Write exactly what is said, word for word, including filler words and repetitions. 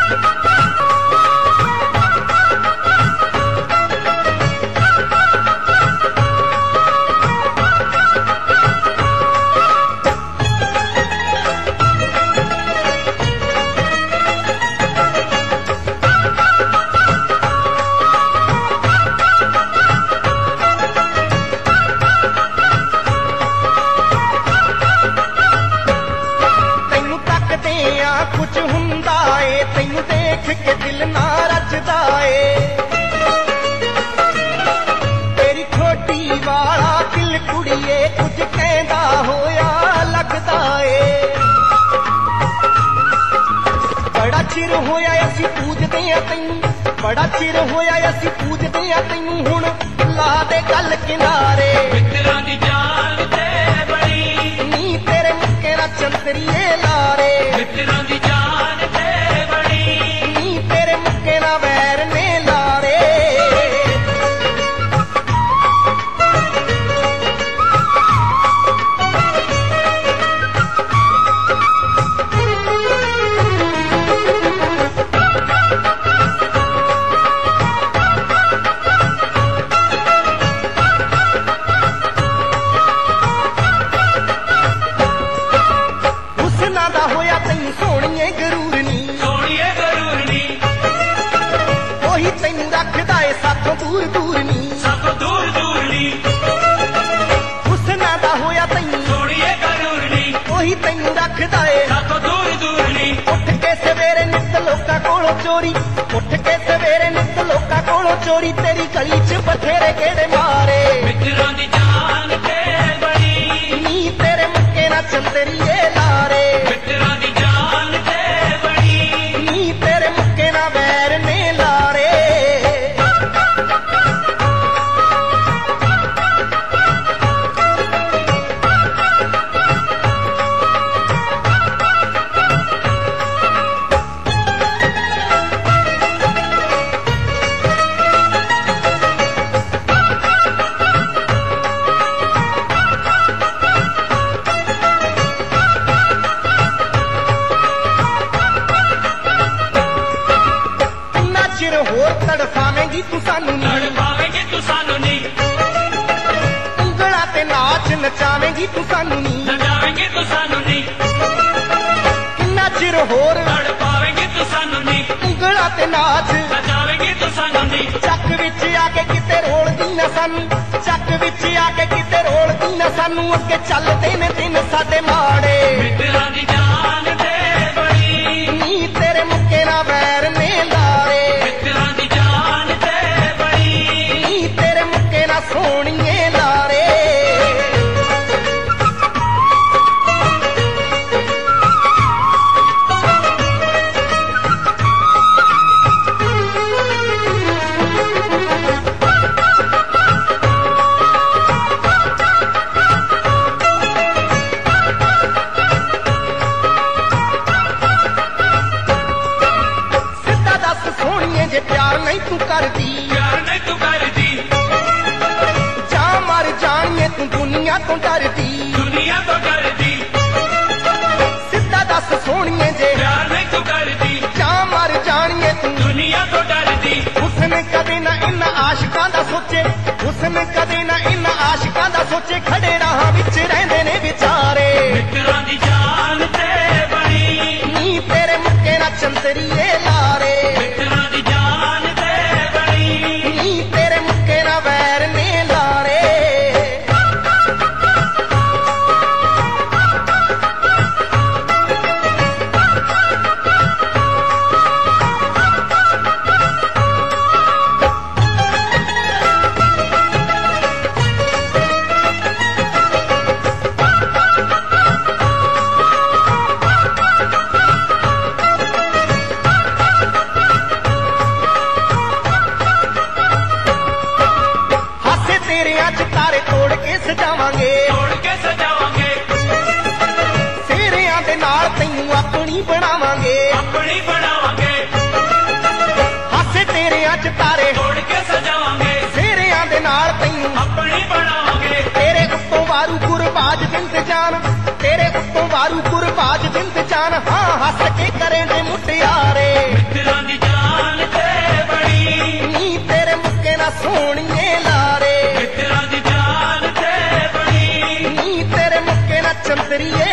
कुछ हुंदा ए तैनू देख के दिल ना रजदा ए तेरी खोटी वाला दिल कुड़िए कुछ कहंदा होया लगदा ए बड़ा चिर होया असी पूजदे आ तैनू बड़ा चिर होया असी पूजदे आ तैनू हुण ला दे गल किनारे मित्तरां दी जान ते बड़ी नी तेरे मुक्के ना चंदरिए लारे मित्तरां दी जान ते बड़ी नी तेरे मुक्के ना वैर ने लारे सोनिए गरूर नी सोनिए गरूर नी ओही तैनू रखदा ए साथों दूर दूर नी साथों दूर दूर नी हुस्ना दा होया तैनू सोनिए गरूर नी ओही तैनू रखदा ए साथों दूर दूर नी उठ के सवेरे नित लोकां कोलों चोरी उठ के सवेरे नित लोकां कोलों चोरी तेरी गली च बथेरे गेड़े मारे मित्तरां दी जान ते बड़ी नी तेरे मुक्के ना चंदरिए लारे मित्तरां दी होर तड़फावेंगी तू सानू तड़फावेंगी तू सानू नी उंगला ते नाच नचावेंगी तू सानू नी नचावेंगी तू सानू नी किन्ना चिर होर तड़फावेंगी तू सानू नी उंगला ते नाच नचावेंगी तू सानू नी चक विच आके किते रोलदी ना सानू चक विच आके किते रोलदी ना सानू अगे चलदे ने दिन साडे माड़े मित्तरां दी जान ते बड़ी नी तेरे मुक्के ना वैर ने लारे सोनिए लारे सिद्धा दस सोनिए जे प्यार नहीं तू करदी प्यार नहीं तू करदी जानिए तू दुनिया तो डरदी दुनिया तो डरदी सिद्धा दस सोनिए जे प्यार नहीं तू करदी जा मर जानिए तू दुनिया तो डरदी हुस्न कदे ना इन आशिकां दा सोचे हुस्न कदे ना इन आशिकां दा सोचे खड़े राह विच रहंदे ने विचारे मित्तरां दी जान ते बड़ी नी तेरे मुक्के ना चंदरिए लारे मित्तरां दी जान ते बड़ी नी तेरे मुक्के ना वैर ने लारे तारे तोड़ के सजावांगे तोड़ के सजावांगे सेहरियां दे नाल तैनू अपनी बनावांगे अपनी बनावांगे हासे तेरे अज तारे तोड़ के सजावांगे सेहरियां दे नाल तैनू अपनी बनावांगे तेरे उत्तों वारू गुरबाज जिंद जान तेरे उत्तों वारू गुरबाज जिंद जान हाँ हस के करें दे मुटियारे ਸੋਹਣੀਏ ਲਾਰੇ ਮਿੱਤਰਾਂ ਦੀ ਜਾਨ ਤੇ ਬਣੀ ਨੀ ਤੇਰੇ ਮੁੱਕੇ ਨਾ ਚੰਦਰੀਏ